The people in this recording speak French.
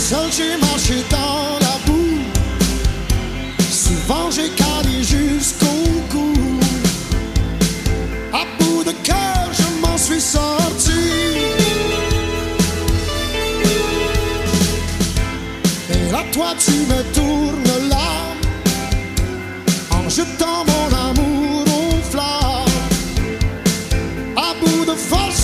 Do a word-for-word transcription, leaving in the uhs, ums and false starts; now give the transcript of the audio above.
Seul j'ai marché dans la boue, souvent j'ai calé jusqu'au cou. À bout de cœur je m'en suis sorti. Et là toi tu me tournes l'âme en jetant mon amour aux flammes. À bout de force